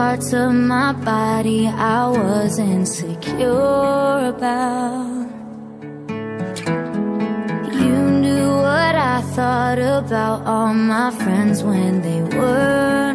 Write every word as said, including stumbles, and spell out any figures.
parts of my body I was insecure about. You knew what I thought about all my friends when they were